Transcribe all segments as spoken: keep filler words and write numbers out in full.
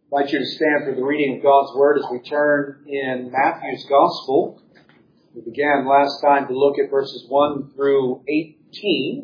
I invite you to stand for the reading of God's Word as we turn in Matthew's Gospel. We began last time to look at verses one through eighteen.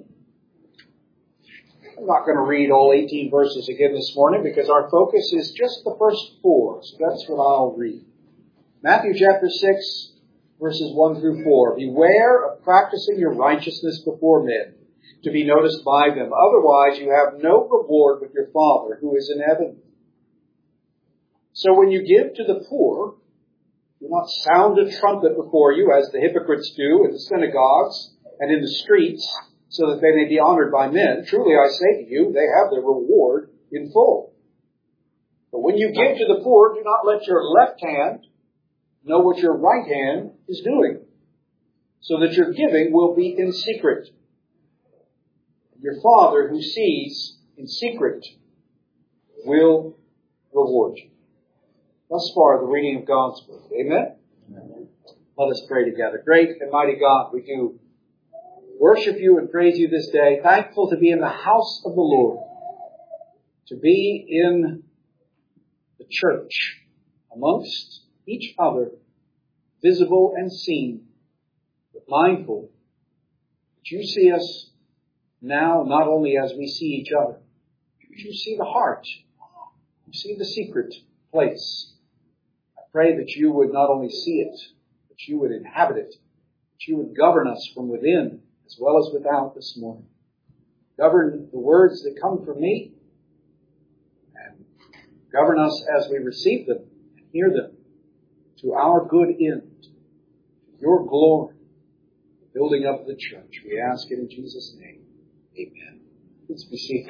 I'm not going to read all eighteen verses again this morning because our focus is just the first four, so that's what I'll read. Matthew chapter six, verses one through four. Beware of practicing your righteousness before men, to be noticed by them. Otherwise you have no reward with your Father who is in heaven. So when you give to the poor, do not sound a trumpet before you, as the hypocrites do in the synagogues and in the streets, so that they may be honored by men. Truly I say to you, they have their reward in full. But when you give to the poor, do not let your left hand know what your right hand is doing, so that your giving will be in secret. Your Father who sees in secret will reward you. Thus far, the reading of God's Word. Amen? Amen? Let us pray together. Great and mighty God, we do worship you and praise you this day, thankful to be in the house of the Lord, to be in the church, amongst each other, visible and seen, but mindful that you see us now not only as we see each other, but you see the heart, you see the secret place. I pray that you would not only see it, but you would inhabit it, that you would govern us from within as well as without this morning. Govern the words that come from me, and govern us as we receive them and hear them to our good end, your glory, the building up of the church. We ask it in Jesus' name. Amen. Let's be seated.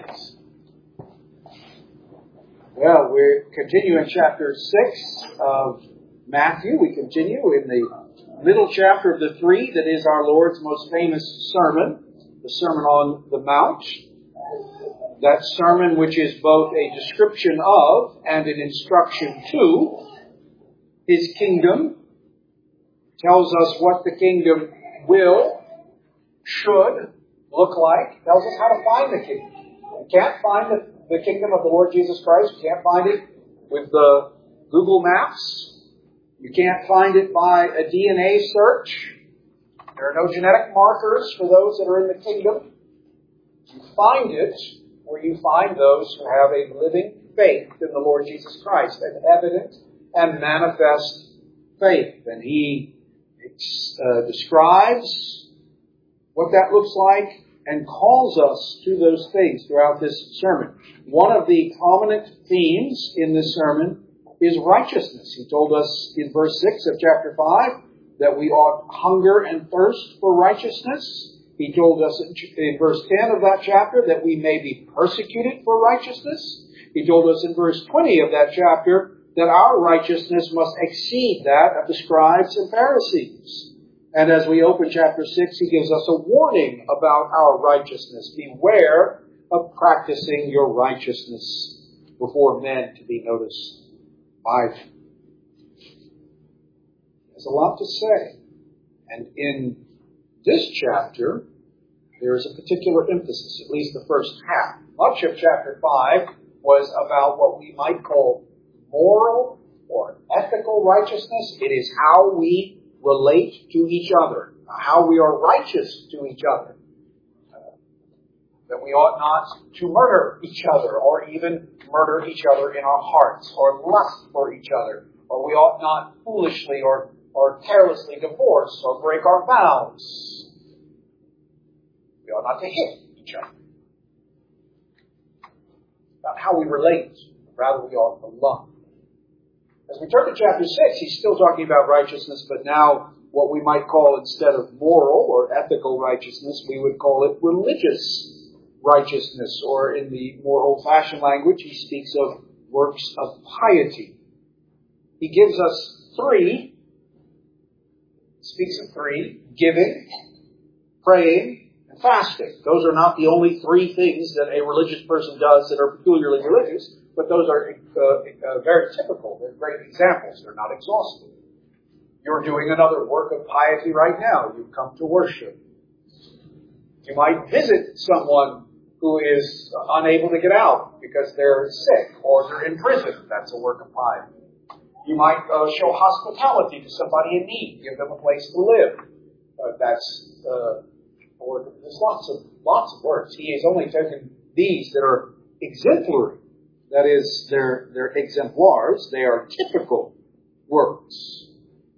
Well, we continue in chapter six of Matthew. We continue in the middle chapter of the three that is our Lord's most famous sermon, the Sermon on the Mount. That sermon which is both a description of and an instruction to His kingdom, tells us what the kingdom will, should look like, tells us how to find the kingdom. You can't find the The kingdom of the Lord Jesus Christ. You can't find it with the Google Maps. You can't find it by a D N A search. There are no genetic markers for those that are in the kingdom. You find it where you find those who have a living faith in the Lord Jesus Christ, an evident and manifest faith. And He uh, describes what that looks like and calls us to those things throughout this sermon. One of the prominent themes in this sermon is righteousness. He told us in verse six of chapter five that we ought hunger and thirst for righteousness. He told us in verse ten of that chapter that we may be persecuted for righteousness. He told us in verse twenty of that chapter that our righteousness must exceed that of the scribes and Pharisees. And as we open chapter six, he gives us a warning about our righteousness. Beware of practicing your righteousness before men to be noticed by them. There's a lot to say. And in this chapter, there is a particular emphasis, at least the first half. Much of chapter five was about what we might call moral or ethical righteousness. It is how we relate to each other, how we are righteous to each other, uh, that we ought not to murder each other or even murder each other in our hearts or lust for each other, or we ought not foolishly or, or carelessly divorce or break our vows. We ought not to hit each other. About how we relate, rather we ought to love. As we turn to chapter six, he's still talking about righteousness, but now what we might call, instead of moral or ethical righteousness, we would call it religious righteousness, or in the more old-fashioned language, he speaks of works of piety. He gives us three, speaks of three, giving, praying, and fasting. Those are not the only three things that a religious person does that are peculiarly religious, but those are uh, uh, very typical. They're great examples. They're not exhaustive. You're doing another work of piety right now. You've come to worship. You might visit someone who who is unable to get out because they're sick or they're in prison. That's a work of piety. You might uh, show hospitality to somebody in need, give them a place to live. Uh, that's uh, or there's lots of lots of works. He has only taken these that are exemplary. That is, they're they're exemplars. They are typical works.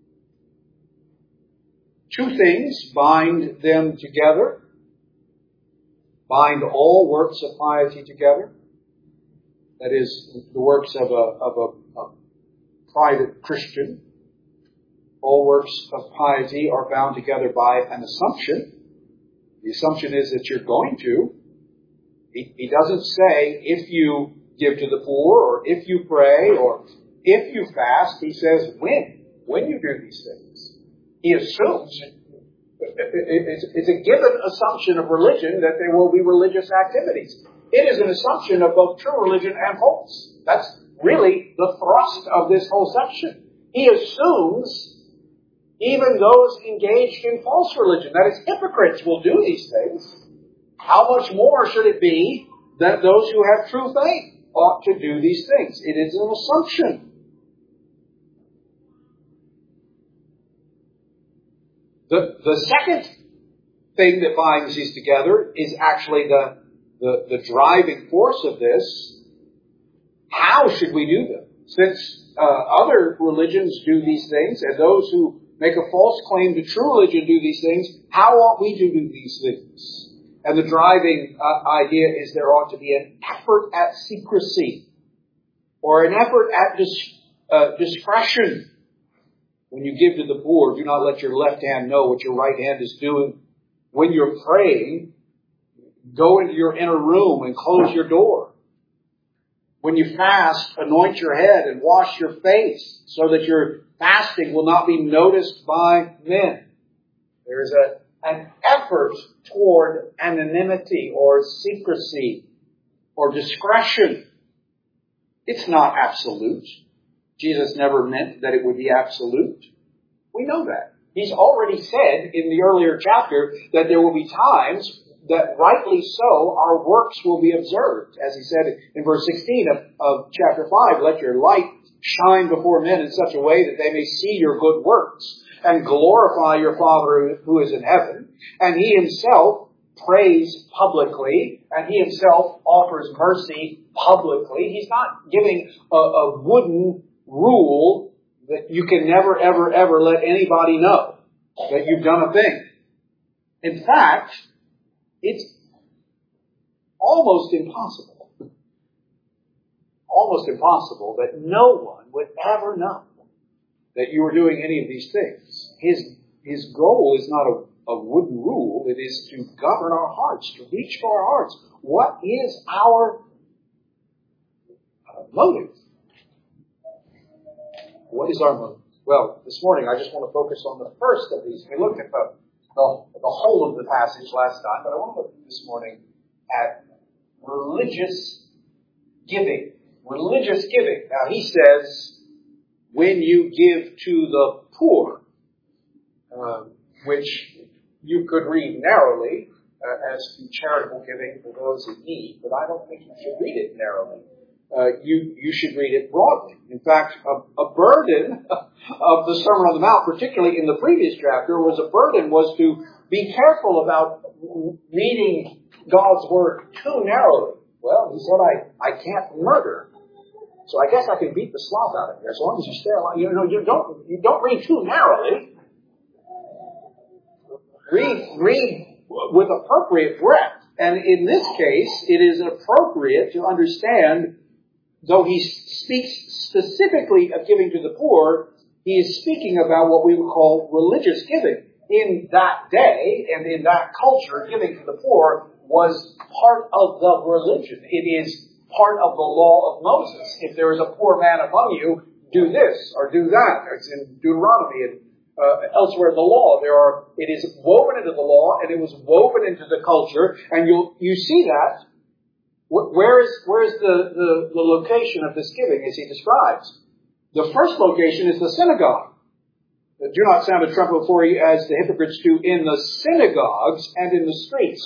Two things bind them together. Bind all works of piety together. That is, the works of a of a, a private Christian. All works of piety are bound together by an assumption. The assumption is that you're going to. He, he doesn't say if you give to the poor, or if you pray, or if you fast. He says when. When you do these things. He assumes, it's a given assumption of religion that there will be religious activities. It is an assumption of both true religion and false. That's really the thrust of this whole section. He assumes even those engaged in false religion, that is, hypocrites, will do these things. How much more should it be that those who have true faith ought to do these things? It is an assumption. The, the second thing that binds these together is actually the, the, the driving force of this. How should we do them? Since uh, other religions do these things, and those who make a false claim to true religion do these things, how ought we to do these things? And the driving uh, idea is there ought to be an effort at secrecy, or an effort at dis- uh, discretion. When you give to the poor, do not let your left hand know what your right hand is doing. When you're praying, go into your inner room and close your door. When you fast, anoint your head and wash your face so that your fasting will not be noticed by men. There is a, an effort toward anonymity or secrecy or discretion. It's not absolute. Jesus never meant that it would be absolute. We know that. He's already said in the earlier chapter that there will be times that rightly so our works will be observed. As he said in verse sixteen of, of chapter five, let your light shine before men in such a way that they may see your good works and glorify your Father who is in heaven. And he himself prays publicly, and he himself offers mercy publicly. He's not giving a, a wooden rule that you can never, ever, ever let anybody know that you've done a thing. In fact, it's almost impossible, almost impossible that no one would ever know that you are doing any of these things. His, his goal is not a, a wooden rule. It is to govern our hearts, to reach for our hearts. What is our uh, motive? What is our motive? Well, this morning I just want to focus on the first of these. We looked at the, the, the whole of the passage last time, but I want to look this morning at religious giving. Religious giving. Now he says, when you give to the poor, uh, which you could read narrowly uh, as to charitable giving for those in need, but I don't think you should read it narrowly. Uh, you, you should read it broadly. In fact, a, a burden of the Sermon on the Mount, particularly in the previous chapter, was a burden was to be careful about reading God's Word too narrowly. Well, he said, I, I can't murder. So I guess I can beat the sloth out of you as long as you stay alive. You know, you don't, you don't read too narrowly. Read, read with appropriate breadth. And in this case, it is appropriate to understand, though he speaks specifically of giving to the poor, he is speaking about what we would call religious giving. In that day and in that culture, giving to the poor was part of the religion. It is part of the law of Moses. If there is a poor man among you, do this or do that. It's in Deuteronomy and uh, elsewhere in the law. There are. It is woven into the law, and it was woven into the culture, and you you see that. Where is where is the, the, the location of this giving as he describes? The first location is the synagogue. Do not sound a trumpet before you as the hypocrites do in the synagogues and in the streets. So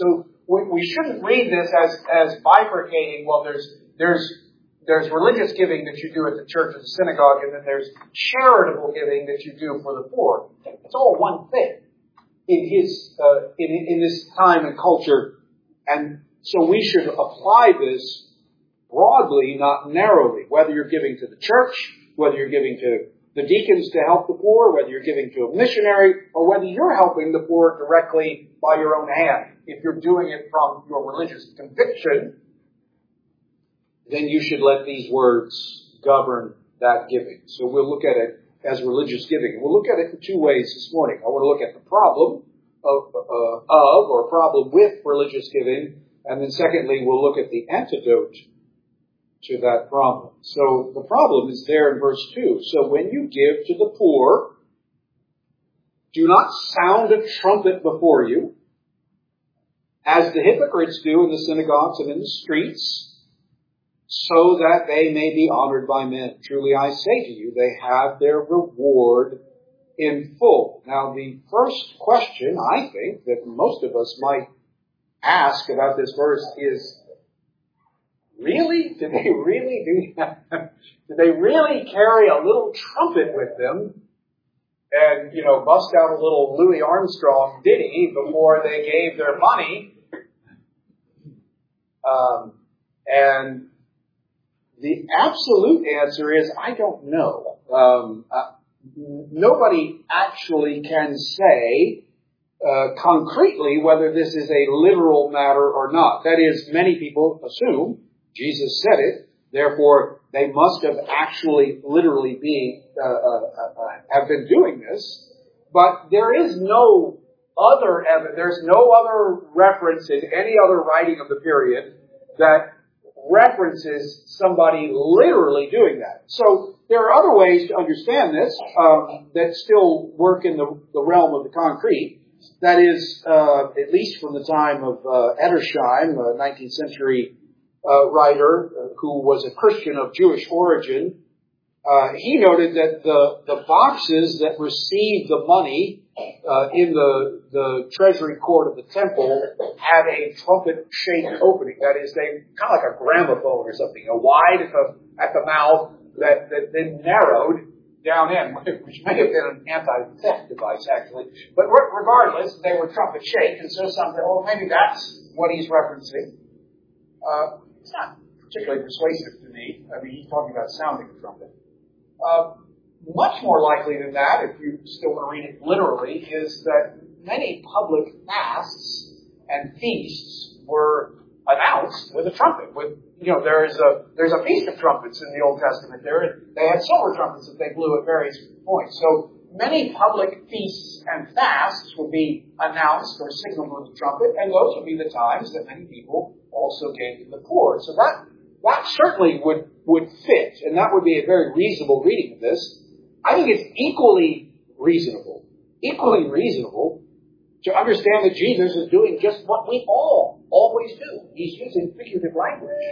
we, we shouldn't read this as, as bifurcating, well, there's, there's, there's religious giving that you do at the church or the synagogue, and then there's charitable giving that you do for the poor. It's all one thing in his, uh, in, in this time and culture. And so we should apply this broadly, not narrowly, whether you're giving to the church, whether you're giving to the deacons to help the poor, whether you're giving to a missionary, or whether you're helping the poor directly by your own hand. If you're doing it from your religious conviction, then you should let these words govern that giving. So we'll look at it as religious giving. We'll look at it in two ways this morning. I want to look at the problem of, uh, of or problem with religious giving, and then secondly, we'll look at the antidote to that problem. So the problem is there in verse two. So when you give to the poor, do not sound a trumpet before you, as the hypocrites do in the synagogues and in the streets, so that they may be honored by men. Truly I say to you, they have their reward in full. Now the first question, I think, that most of us might ask about this verse is, really? Did they really do that? Did they really carry a little trumpet with them and, you know, bust out a little Louis Armstrong ditty before they gave their money? Um, and the absolute answer is, I don't know. Um, uh, nobody actually can say uh, concretely whether this is a literal matter or not. That is, many people assume Jesus said it, therefore they must have actually literally being, uh, uh, uh, have been doing this. But there is no other evidence, there's no other reference in any other writing of the period that references somebody literally doing that. So there are other ways to understand this um, that still work in the, the realm of the concrete. That is, uh, at least from the time of uh, Edersheim, a nineteenth century Uh, writer uh, who was a Christian of Jewish origin, uh, he noted that the, the boxes that received the money uh, in the, the treasury court of the temple had a trumpet-shaped opening. That is, they kind of like a gramophone or something, a wide at the, at the mouth that, that then narrowed down in, which may have been an anti-theft device, actually. But re- regardless, they were trumpet-shaped, and so some said, well, maybe that's what he's referencing. Uh, It's not particularly persuasive to me. I mean, he's talking about sounding a trumpet. Uh, much more likely than that, if you still want to read it literally, is that many public fasts and feasts were announced with a trumpet. With you know, there is a there's a feast of trumpets in the Old Testament. There they had silver trumpets that they blew at various points. So many public feasts and fasts would be announced or signaled with a trumpet, and those would be the times that many people also gave to the poor. So that that certainly would, would fit, and that would be a very reasonable reading of this. I think it's equally reasonable, equally reasonable to understand that Jesus is doing just what we all always do. He's using figurative language.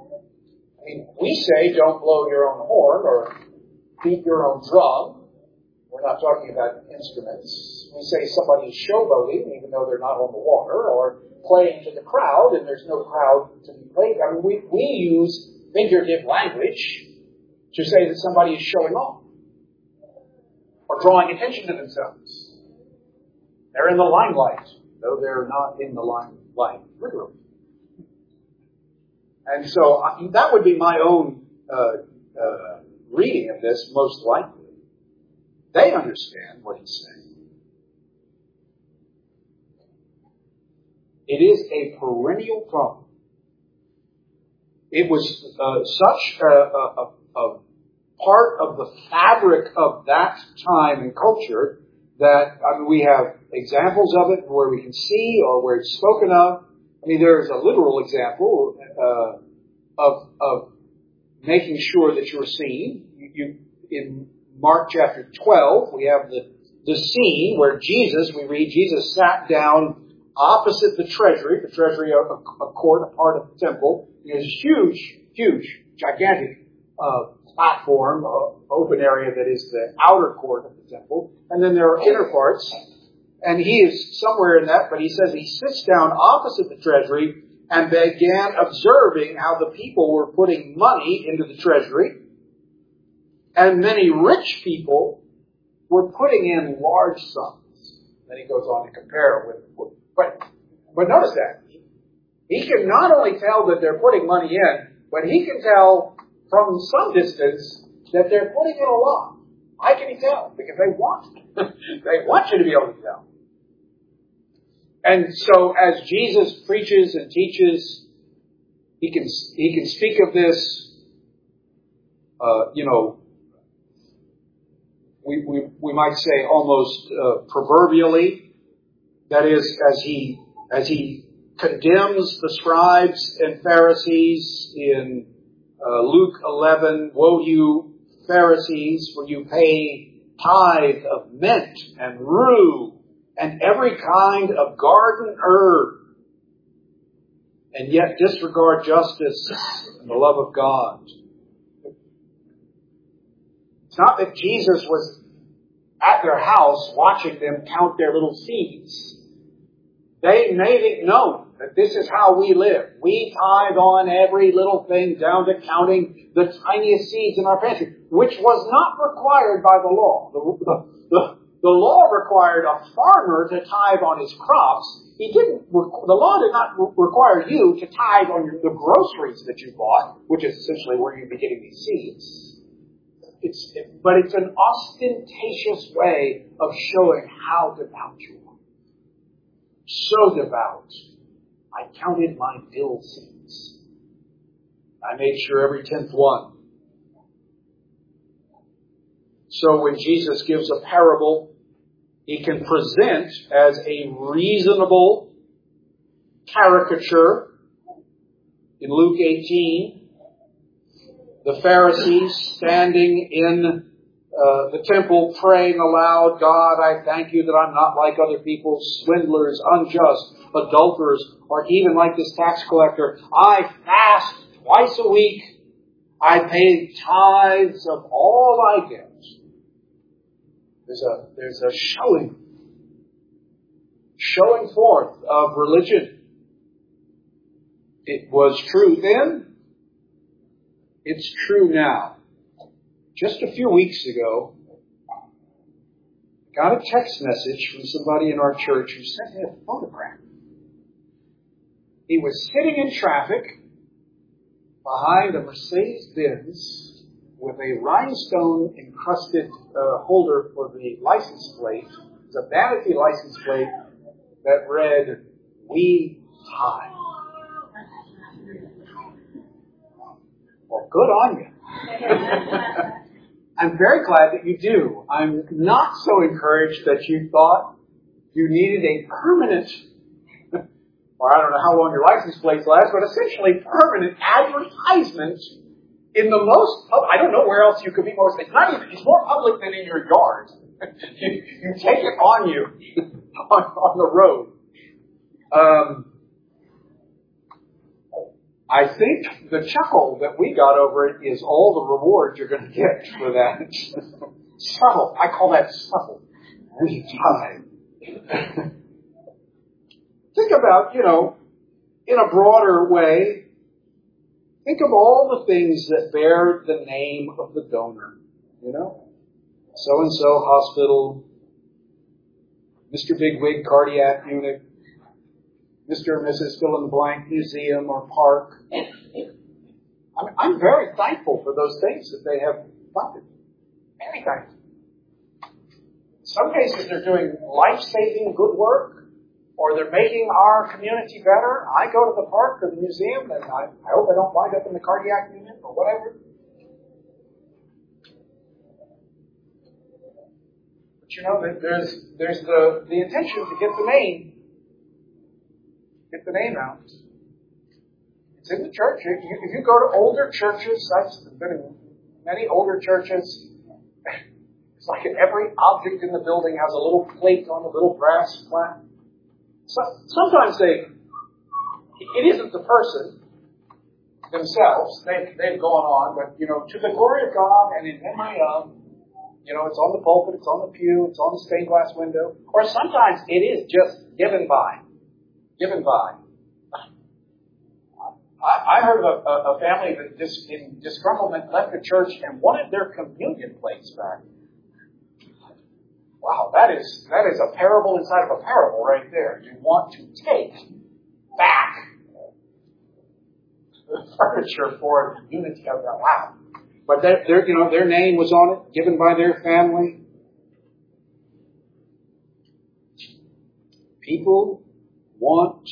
I mean, we say don't blow your own horn or beat your own drum. We're not talking about instruments. We say somebody's showboating, even though they're not on the water, or playing to the crowd, and there's no crowd to be played. I mean, we, we use figurative language to say that somebody is showing off or drawing attention to themselves. They're in the limelight, though they're not in the limelight, literally. And so I, that would be my own uh, uh, reading of this, most likely. They understand what he's saying. It is a perennial problem. It was uh, such a, a, a part of the fabric of that time and culture that, I mean, we have examples of it where we can see or where it's spoken of. I mean, there's a literal example uh, of, of making sure that you're seen. You, you, in Mark chapter twelve, we have the, the scene where Jesus, we read, Jesus sat down opposite the treasury, the treasury, a, a court, a part of the temple. There's a huge, huge, gigantic uh, platform, uh, open area that is the outer court of the temple. And then there are inner parts. and he is somewhere in that, but he says he sits down opposite the treasury and began observing how the people were putting money into the treasury. And many rich people were putting in large sums. Then he goes on to compare it with, but, but notice that. He can not only tell that they're putting money in, but he can tell from some distance that they're putting in a lot. Why can he tell? Because they want they want you to be able to tell. And so as Jesus preaches and teaches, he can he can speak of this, uh, you know, we, we, we might say almost uh, proverbially. That is, as he as he condemns the scribes and Pharisees in uh, Luke eleven, woe you Pharisees, for you pay tithe of mint and rue and every kind of garden herb, and yet disregard justice and the love of God. It's not that Jesus was at their house watching them count their little seeds. They made it known that this is how we live. We tithe on every little thing down to counting the tiniest seeds in our pantry, which was not required by the law. The, the, the, the law required a farmer to tithe on his crops. He didn't. The law did not require you to tithe on your, the groceries that you bought, which is essentially where you'd be getting these seeds. It's, it, but it's an ostentatious way of showing how devout you are. So devout. I counted my dill seeds. I made sure every tenth one. So when Jesus gives a parable, he can present as a reasonable caricature. In Luke eighteen, the Pharisees standing in uh, the temple praying aloud, God, I thank you that I'm not like other people, swindlers, unjust, adulterers, or even like this tax collector. I fast twice a week. I pay tithes of all I get. There's a, there's a showing, showing forth of religion. It was true then. It's true now. Just a few weeks ago, I got a text message from somebody in our church who sent me a photograph. He was sitting in traffic behind a Mercedes-Benz with a rhinestone-encrusted uh, holder for the license plate. It's a vanity license plate that read, "We Tithe." Well, good on you. I'm very glad that you do. I'm not so encouraged that you thought you needed a permanent, or I don't know how long your license plates last, but essentially permanent advertisement in the most, I don't know where else you could be more, it's not even, it's more public than in your yard. you, you take it on you, on, on the road. Um, I think the chuckle that we got over it is all the rewards you're going to get for that. Subtle. I call that subtle. We tithe. Think about, you know, in a broader way, think of all the things that bear the name of the donor. You know, so-and-so hospital, Mister Bigwig cardiac unit, Mister and Missus fill-in-the-blank museum or park. I'm, I'm very thankful for those things that they have funded. Very thankful. In some cases, they're doing life-saving good work, or they're making our community better. I go to the park or the museum, and I, I hope I don't wind up in the cardiac unit or whatever. But you know, there's there's the, the intention to get the name. Get the name out. It's in the church. If you, if you go to older churches, I've been in many older churches. It's like every object in the building has a little plate on a little brass plat. So, sometimes they, it isn't the person themselves. They've, they've gone on, but you know, to the glory of God and in memory of, You know, it's on the pulpit, it's on the pew, it's on the stained glass window. Or sometimes it is just given by. Given by. I, I heard of a, a family that just in disgruntlement left the church and wanted their communion plates back. Wow, that is that is a parable inside of a parable right there. You want to take back the furniture for the unity of that. Wow. But their, their, you know, their name was on it, given by their family. People want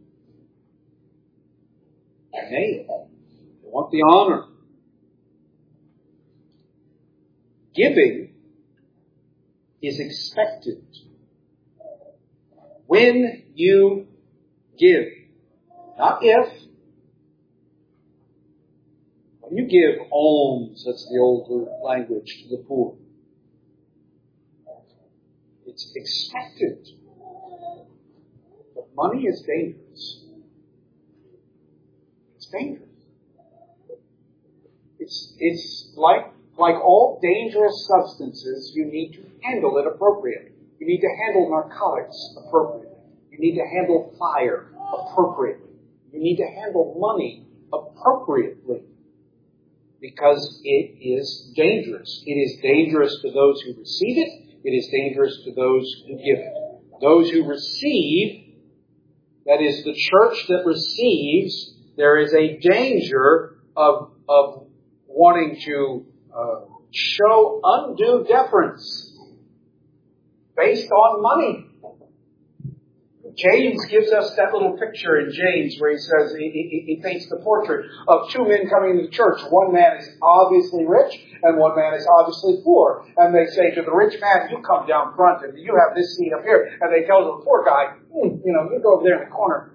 their name. They want the honor. Giving is expected. When you give, not if. When you give alms, that's the old language, to the poor, it's expected. But money is dangerous. It's dangerous. It's, it's like, like all dangerous substances, you need to handle it appropriately. You need to handle narcotics appropriately. You need to handle fire appropriately. You need to handle money appropriately. Because it is dangerous. It is dangerous to those who receive it. It is dangerous to those who give it. Those who receive, that is the church that receives, there is a danger of, of wanting to uh, show undue deference based on money. James gives us that little picture in James where he says, he, he, he paints the portrait of two men coming to church. One man is obviously rich and one man is obviously poor. And they say to the rich man, you come down front and you have this seat up here. And they tell the poor guy, hmm, you know, you go over there in the corner.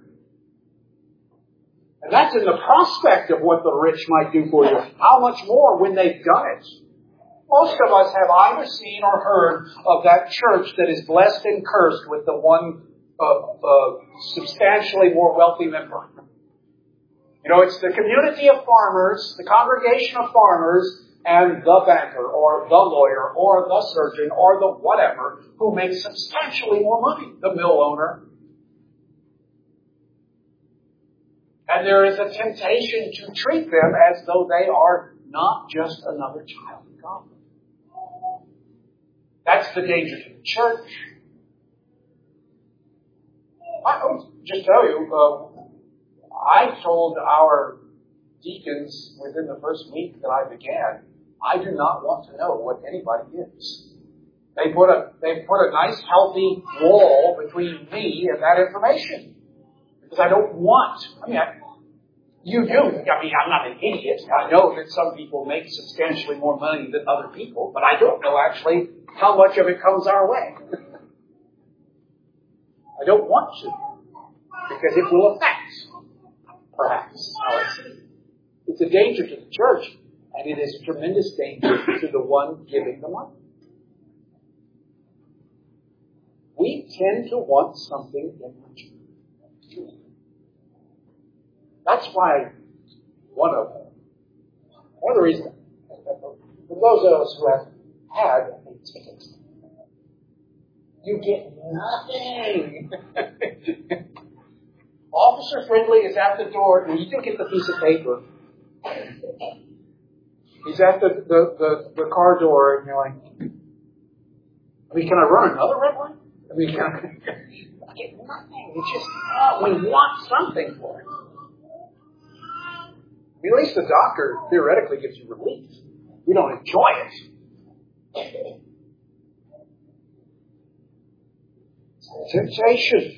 And that's in the prospect of what the rich might do for you. How much more when they've done it? Most of us have either seen or heard of that church that is blessed and cursed with the one Uh, uh, substantially more wealthy member. You know, it's the community of farmers, the congregation of farmers, and the banker, or the lawyer, or the surgeon, or the whatever, who makes substantially more money, the mill owner. And there is a temptation to treat them as though they are not just another child of God. That's the danger to the church. I will just tell you, uh, I told our deacons within the first week that I began, I do not want to know what anybody is. They put a they put a nice healthy wall between me and that information because I don't want. I mean, I, you do. I mean, I'm not an idiot. I know that some people make substantially more money than other people, but I don't know actually how much of it comes our way. I don't want to, because it will affect, perhaps, how I see it. It's a danger to the church, and it is a tremendous danger to the one giving the money. We tend to want something in return. That's why one of one of the reasons, for those of us who have had a ticket, you get nothing. Officer Friendly is at the door, and you do get the piece of paper. He's at the, the, the, the car door, and you're like, I mean, can I run another red light? I mean, can I, I get nothing. It's just, oh, we want something for it. I mean, at least the doctor theoretically gives you relief. We don't enjoy it. Temptation.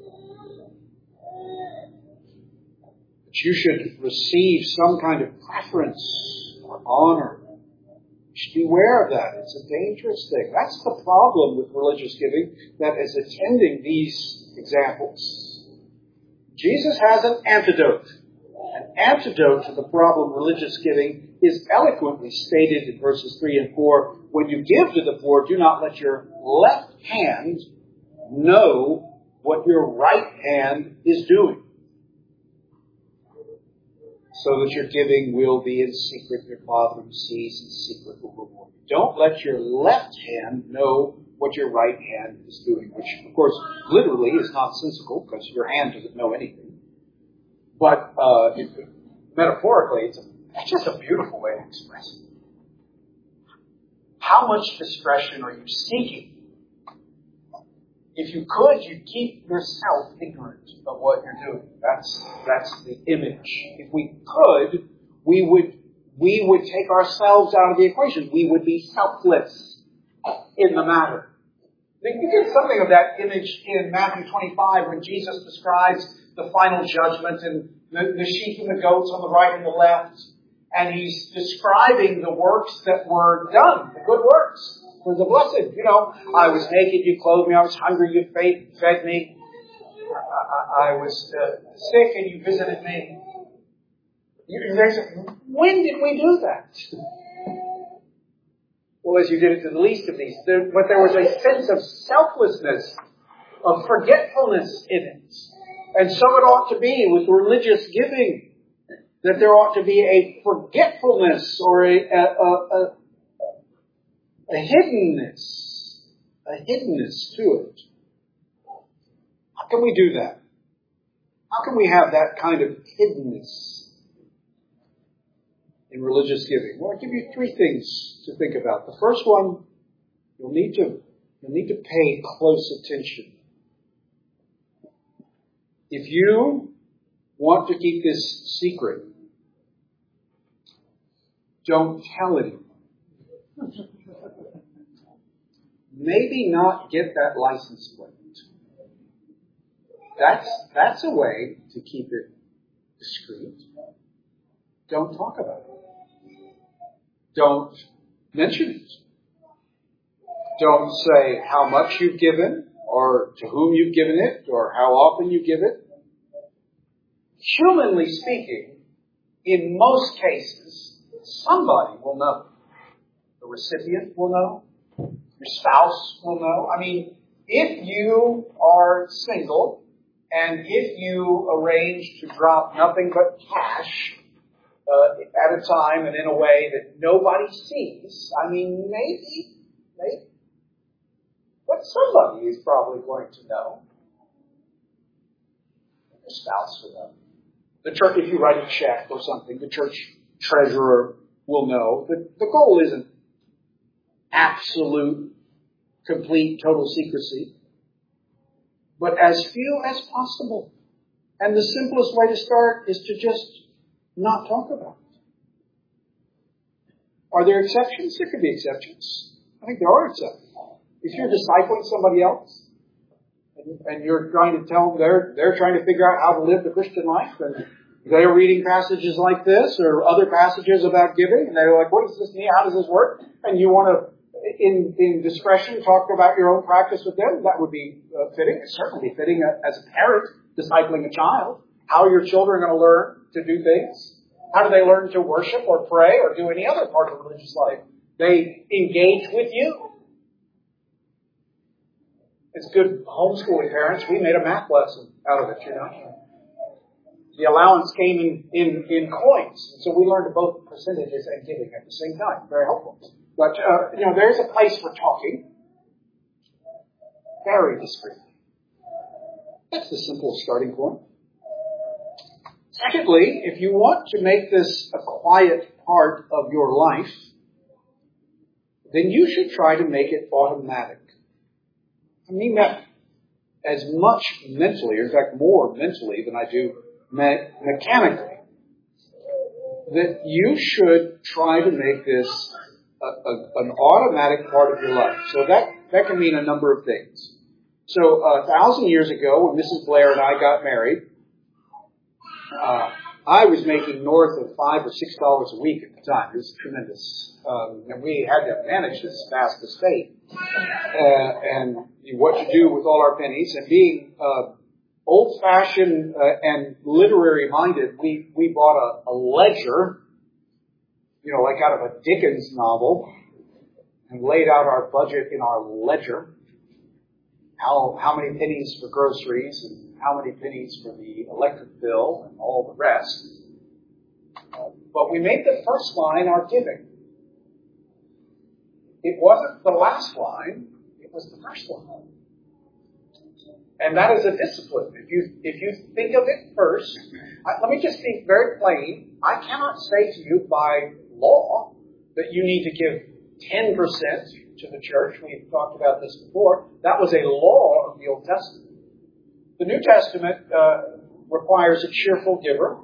But you should receive some kind of preference or honor. You should beware of that. It's a dangerous thing. That's the problem with religious giving that is attending these examples. Jesus has an antidote. An antidote to the problem of religious giving is eloquently stated in verses three and four. When you give to the poor, do not let your left hand know what your right hand is doing. so that your giving will be in secret. Your Father who sees in secret will reward you. Don't let your left hand know what your right hand is doing, which, of course, literally is nonsensical because your hand doesn't know anything. But uh, it, metaphorically, it's, a, it's just a beautiful way to express it. How much discretion are you seeking? If you could, you'd keep yourself ignorant of what you're doing. That's that's the image. If we could, we would we would take ourselves out of the equation. We would be selfless in the matter. You get something of that image in Matthew twenty-five when Jesus describes the final judgment and the, the sheep and the goats on the right and the left. And he's describing the works that were done, the good works for the blessed. You know, I was naked, you clothed me. I was hungry, you fed, fed me. I, I, I was uh, sick, and you visited me. You, there's a, when did we do that? Well, as you did it to the least of these. There, but there was a sense of selflessness, of forgetfulness in it. And so it ought to be with religious giving. That there ought to be a forgetfulness or a, a, a, a, a hiddenness, a hiddenness to it. How can we do that? How can we have that kind of hiddenness in religious giving? Well, I'll give you three things to think about. The first one, you'll need to, you'll need to pay close attention. If you want to keep this secret, don't tell anyone. Maybe not get that license plate. That's, that's a way to keep it discreet. Don't talk about it. Don't mention it. Don't say how much you've given or to whom you've given it or how often you give it. Humanly speaking, in most cases, somebody will know. The recipient will know. Your spouse will know. I mean, if you are single and if you arrange to drop nothing but cash uh, at a time and in a way that nobody sees, I mean, maybe, maybe, but somebody is probably going to know. Your spouse will know. The church, if you write a check or something, the church treasurer will know. The, the goal isn't absolute, complete, total secrecy, but as few as possible. And the simplest way to start is to just not talk about it. Are there exceptions? There could be exceptions. I think there are exceptions. If you're discipling somebody else, and, and you're trying to tell them they're, they're trying to figure out how to live the Christian life, and they're reading passages like this or other passages about giving, and they're like, what does this mean? How does this work? And you want to, in, in discretion, talk about your own practice with them, that would be uh, fitting. It's certainly fitting uh, as a parent discipling a child. How are your children going to learn to do things? How do they learn to worship or pray or do any other part of religious life? They engage with you. It's good homeschooling parents. We made a math lesson out of it, you know. The allowance came in, in, in coins. So we learned both percentages and giving at the same time. Very helpful. But, uh, you know, there's a place for talking. Very discreetly. That's the simple starting point. Secondly, if you want to make this a quiet part of your life, then you should try to make it automatic. I mean that as much mentally, in fact more mentally than I do me- mechanically, that you should try to make this a, a, an automatic part of your life. So that, that can mean a number of things. So a thousand years ago, when Missus Blair and I got married, uh, I was making north of five or six dollars a week at the time. It was tremendous. Um, and we had to manage this vast estate. Uh, and what to do with all our pennies. And being uh, old-fashioned uh, and literary-minded, we, we bought a, a ledger, you know, like out of a Dickens novel, and laid out our budget in our ledger. How, how many pennies for groceries and how many pennies for the electric bill and all the rest. But we made the first line our giving. It wasn't the last line, it was the first line. And that is a discipline. If you if you think of it first, I, let me just be very plain. I cannot say to you by law that you need to give ten percent to the church. We've talked about this before. That was a law of the Old Testament. The New Testament uh, requires a cheerful giver.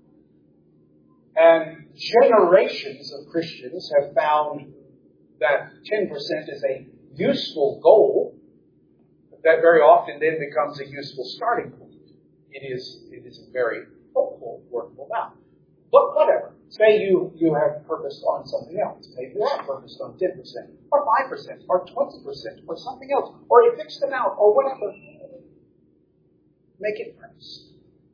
And generations of Christians have found that ten percent is a useful goal that very often then becomes a useful starting point. It is it is a very hopeful, workable amount. But whatever. Say you, you have purposed on something else. Maybe you have purposed on ten percent, or five percent, or twenty percent, or something else, or a fixed amount, or whatever. Make it first.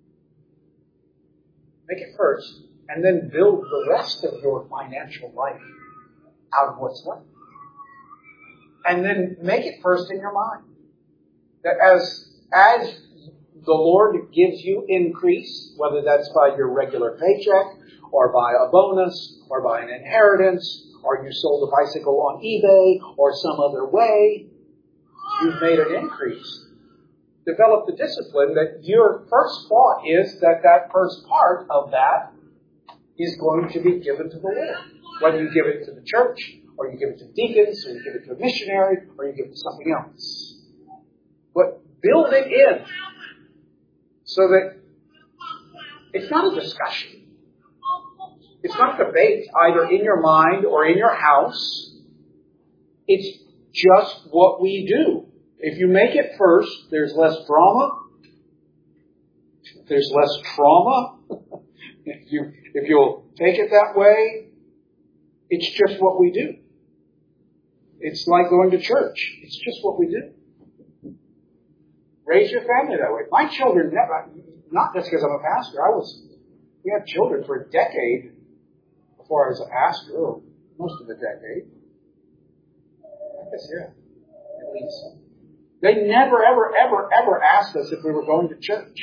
Make it first, and then build the rest of your financial life out of what's left. And then make it first in your mind. That as, as the Lord gives you increase, whether that's by your regular paycheck, or by a bonus, or by an inheritance, or you sold a bicycle on eBay, or some other way, you've made an increase. Develop the discipline that your first thought is that that first part of that is going to be given to the Lord. Whether you give it to the church, or you give it to deacons, or you give it to a missionary, or you give it to something else. But build it in so that it's not a discussion. It's not a debate either in your mind or in your house. It's just what we do. If you make it first, there's less drama. There's less trauma. if you if you'll take it that way, it's just what we do. It's like going to church. It's just what we do. Raise your family that way. My children never, not just because I'm a pastor, I was, we had children for a decade before I was a pastor, or most of the decade. I guess, yeah, at least. They never, ever, ever, ever asked us if we were going to church.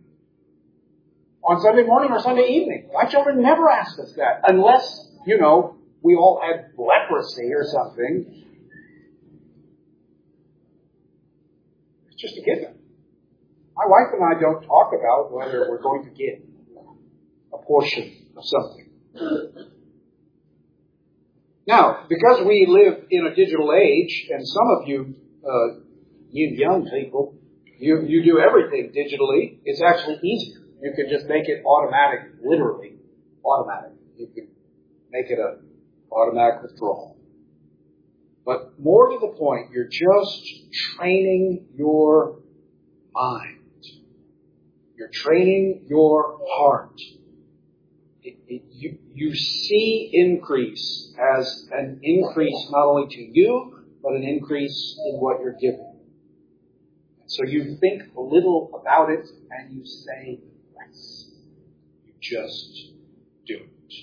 On Sunday morning or Sunday evening. My children never asked us that. Unless, you know, we all had leprosy or something. It's just a given. My wife and I don't talk about whether we're going to get a portion of something. Now, because we live in a digital age, and some of you, uh, you young people, you, you do everything digitally, it's actually easier. You can just make it automatic, literally automatic. You can make it an automatic withdrawal. But more to the point, you're just training your mind. You're training your heart. It, it, you, you see increase as an increase not only to you, but an increase in what you're giving. So you think a little about it and you say less. You just do it.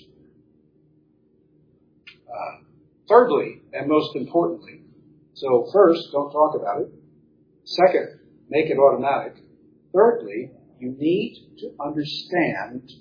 Uh, thirdly, and most importantly, so first, don't talk about it. Second, make it automatic. Thirdly, you need to understand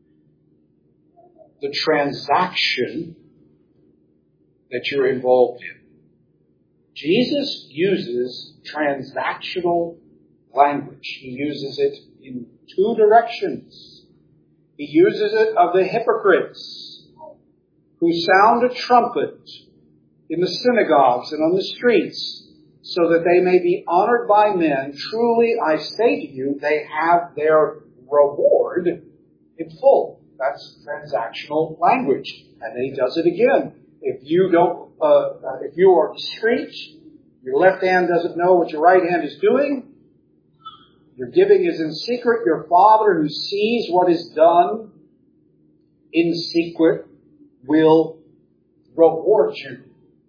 the transaction that you're involved in. Jesus uses transactional language. He uses it in two directions. He uses it of the hypocrites who sound a trumpet in the synagogues and on the streets so that they may be honored by men. Truly, I say to you, they have their reward in full. That's transactional language. And then he does it again. If you don't, uh, if you are discreet, your left hand doesn't know what your right hand is doing, your giving is in secret, your Father who sees what is done in secret will reward you.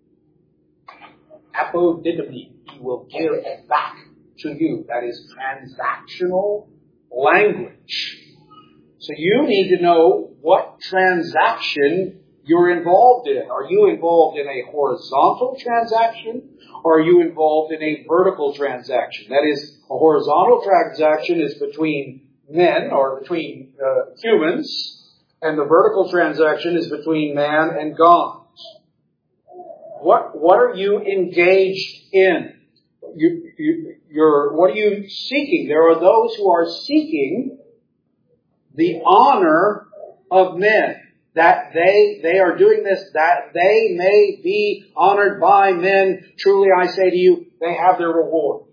Apodidomi, he will give it back to you. That is transactional language. So you need to know what transaction you're involved in. Are you involved in a horizontal transaction, or are you involved in a vertical transaction? That is, a horizontal transaction is between men or between uh, humans. And the vertical transaction is between man and God. What, what are you engaged in? You, you, you're, what are you seeking? There are those who are seeking the honor of men. That they, they are doing this, that they may be honored by men. Truly I say to you, they have their reward.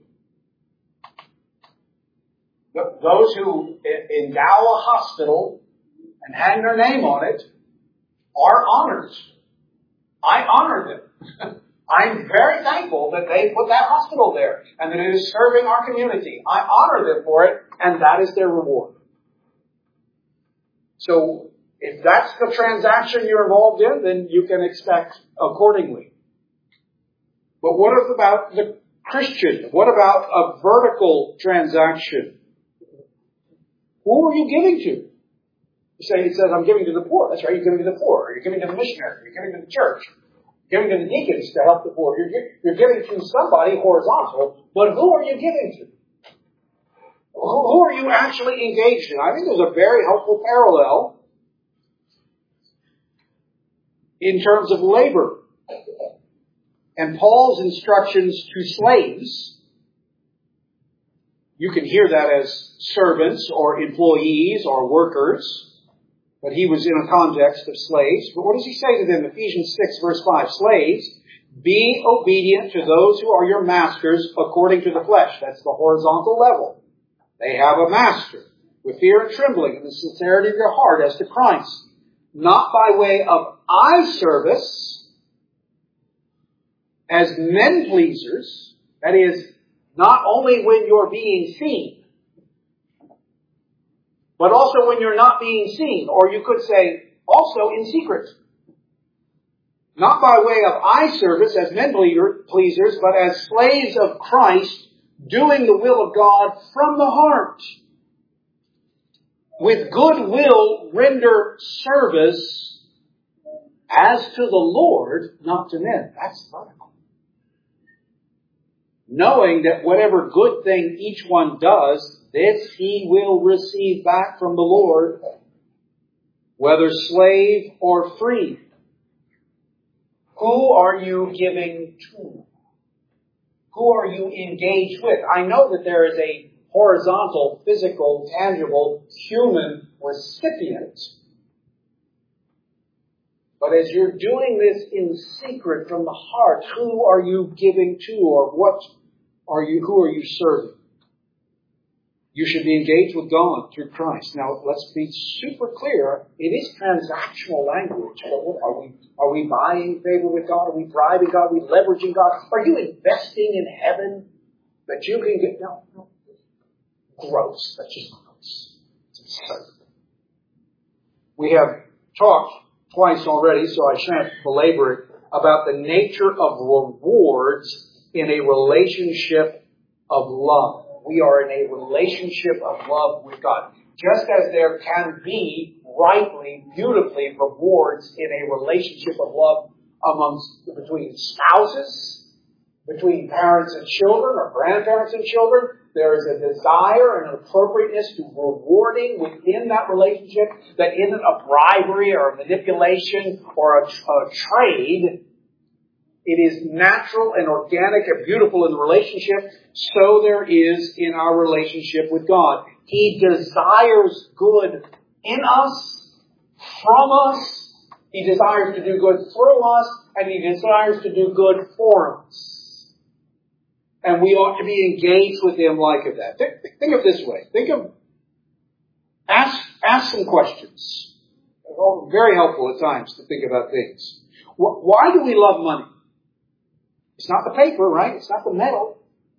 Those who endow a hospital and hang their name on it are honored. I honor them. I'm very thankful that they put that hospital there and that it is serving our community. I honor them for it, and that is their reward. So, if that's the transaction you're involved in, then you can expect accordingly. But what about the Christian? What about a vertical transaction? Who are you giving to? You say, it says, I'm giving to the poor. That's right, you're giving to the poor. Or you're giving to the missionary. You're giving to the church. You're giving to the deacons to help the poor. You're, you're giving to somebody horizontal, but who are you giving to? Who are you actually engaged in? I think there's a very helpful parallel in terms of labor. And Paul's instructions to slaves, you can hear that as servants or employees or workers, but he was in a context of slaves. But what does he say to them? Ephesians six verse five, slaves, be obedient to those who are your masters according to the flesh. That's the horizontal level. They have a master with fear and trembling and the sincerity of your heart as to Christ. Not by way of eye service as men pleasers. That is, not only when you're being seen, but also when you're not being seen. Or you could say, also in secret. Not by way of eye service as men pleasers, but as slaves of Christ, doing the will of God from the heart. With good will render service as to the Lord, not to men. That's vertical. Knowing that whatever good thing each one does, this he will receive back from the Lord, whether slave or free. Who are you giving to? Who are you engaged with? I know that there is a horizontal, physical, tangible, human recipient. But as you're doing this in secret from the heart, who are you giving to, or what are you, who are you serving? You should be engaged with God through Christ. Now, let's be super clear. It is transactional language. Are we, are we buying favor with God? Are we bribing God? Are we leveraging God? Are you investing in heaven that you can get? No, no. Gross. That's just gross. It's absurd. We have talked twice already, so I shan't belabor it, about the nature of rewards in a relationship of love. We are in a relationship of love with God. Just as there can be rightly, beautifully rewards in a relationship of love amongst between spouses, between parents and children, or grandparents and children, there is a desire and an appropriateness to rewarding within that relationship that isn't a bribery or a manipulation or a, a trade. It is natural and organic and beautiful in the relationship. So there is in our relationship with God. He desires good in us, from us. He desires to do good through us, and He desires to do good for us. And we ought to be engaged with Him like that. Think, think of it this way. Think of, ask, ask some questions. It's very helpful at times to think about things. Why do we love money? It's not the paper, right? It's not the metal.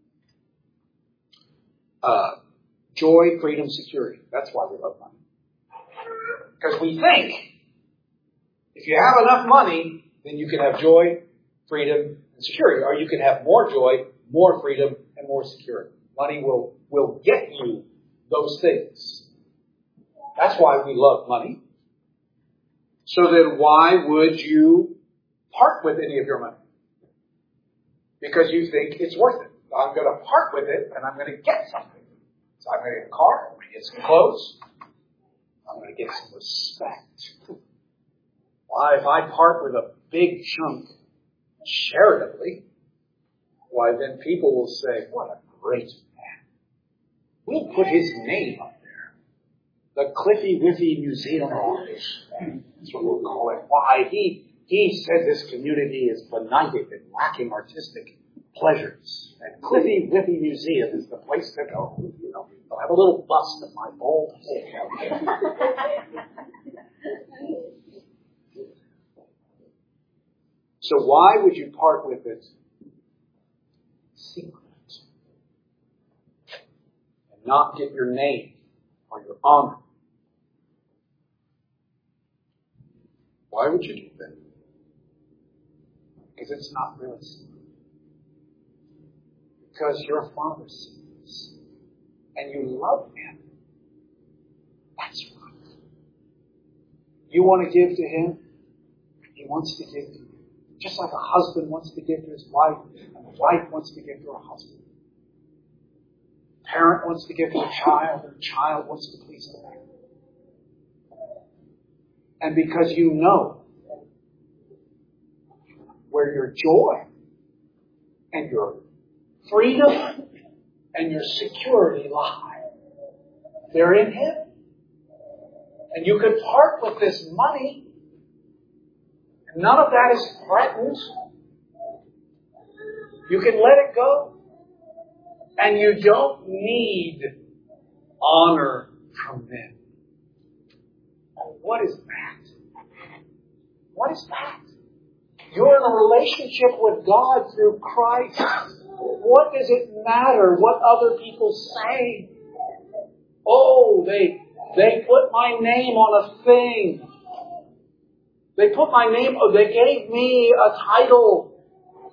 Uh, joy, freedom, security. That's why we love money. Because we think if you have enough money, then you can have joy, freedom, and security. Or you can have more joy, more freedom, and more security. Money will, will get you those things. That's why we love money. So then why would you part with any of your money? Because you think it's worth it. I'm going to part with it, and I'm going to get something. So I'm going to get a car, I'm going to get some clothes, uh, I'm going to get some respect. Why, if I part with a big chunk charitably, why then people will say, what a great man. We'll put his name up there. The Cliffy Whiffy Museum of Art. That's what we'll call it. Why, he, he said this community is benighted and lacking artistic pleasures. And Cliffy Whiffy Museum is the place to go. You know, they'll have a little bust of my bald head. So why would you part with it secret and not get your name or your honor? Why would you do that? Because it's not really secret. Because your Father sees and you love Him. That's right. You want to give to Him? He wants to give to you. Just like a husband wants to give to his wife, and a wife wants to give to her husband. A parent wants to give to a child, and a child wants to please the parent. And because you know where your joy and your freedom and your security lie, they're in Him. And you can part with this money. None of that is threatened. You can let it go. And you don't need honor from them. What is that? What is that? You're in a relationship with God through Christ. What does it matter what other people say? Oh, they, they put my name on a thing. They put my name, oh, they gave me a title.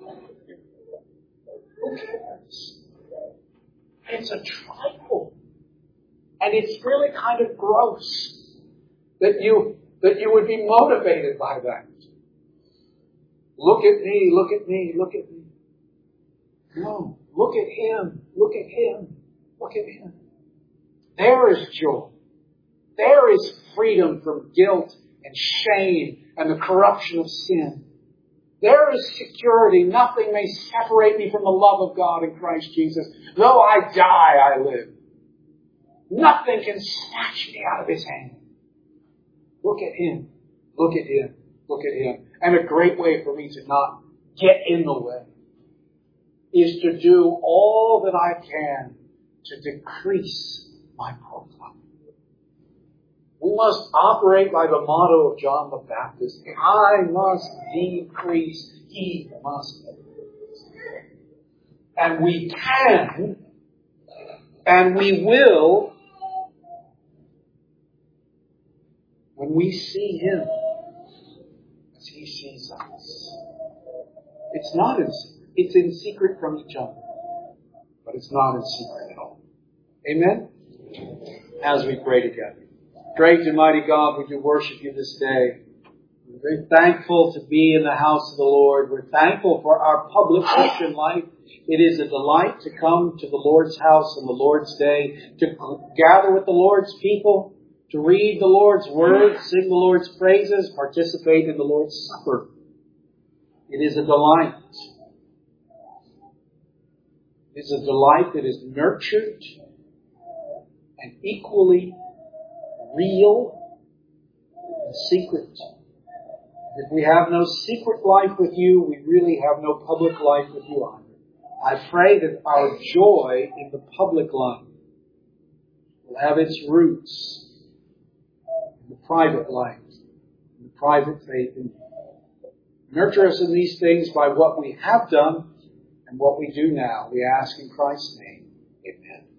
Who cares? It's a trifle. And it's really kind of gross that you, that you would be motivated by that. Look at me, look at me, look at me. No, look at Him, look at Him, look at Him. There is joy. There is freedom from guilt and shame and the corruption of sin. There is security. Nothing may separate me from the love of God in Christ Jesus. Though I die, I live. Nothing can snatch me out of His hand. Look at Him. Look at Him. Look at Him. And a great way for me to not get in the way is to do all that I can to decrease my profile. We must operate by the motto of John the Baptist. I must decrease, He must increase. And we can, and we will, when we see Him as He sees us. It's not in secret. It's in secret from each other. But it's not in secret at all. Amen? As we pray together. Great and mighty God, we do worship You this day. We're very thankful to be in the house of the Lord. We're thankful for our public Christian life. It is a delight to come to the Lord's house on the Lord's day, to gather with the Lord's people, to read the Lord's word, sing the Lord's praises, participate in the Lord's supper. It is a delight. It is a delight that is nurtured and equally real and secret. If we have no secret life with You, we really have no public life with You either. I pray that our joy in the public life will have its roots in the private life, in the private faith in You. Nurture us in these things by what we have done and what we do now. We ask in Christ's name. Amen.